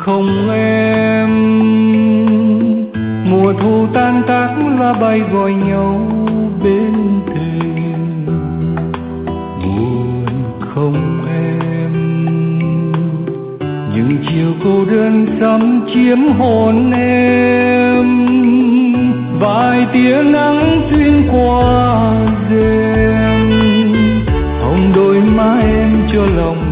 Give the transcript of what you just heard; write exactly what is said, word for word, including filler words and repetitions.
không em. Mùa thu tan tác lá bay gọi nhau bên thềm, buồn không em. Những chiều cô đơn sắm chiếm hồn em, vài tia nắng xuyên qua rèm, hồng đôi má em cho lòng